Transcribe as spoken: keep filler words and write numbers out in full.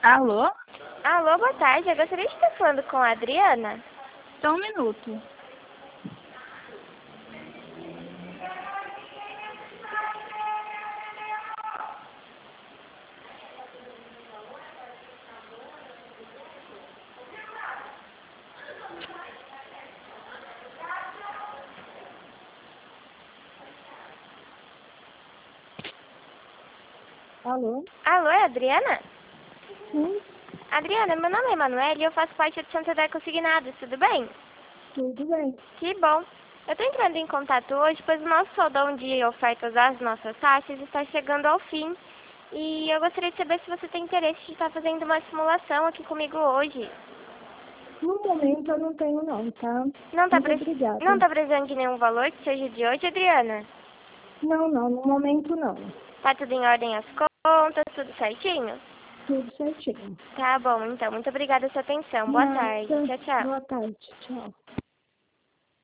Alô? Alô, boa tarde. Eu gostaria de estar falando com a Adriana. Só um minuto. Alô? Alô, é a Adriana? Sim, Adriana, meu nome é Emanuele e eu faço parte do Santander Consignados, tudo bem? tudo bem. Que bom. Eu estou entrando em contato hoje, pois o nosso soldão de ofertas das nossas taxas está chegando ao fim. E eu gostaria de saber se você tem interesse de estar fazendo uma simulação aqui comigo hoje. No momento eu não tenho não, tá? Não está Muito pre... obrigada. não tá precisando de nenhum valor que seja de hoje, Adriana? Não, não, no momento não. Tá tudo em ordem as contas, tudo certinho? Tudo certinho. Tá bom, então. Muito obrigada pela sua atenção. Boa tarde. Nada. Tchau, tchau. Boa tarde. Tchau.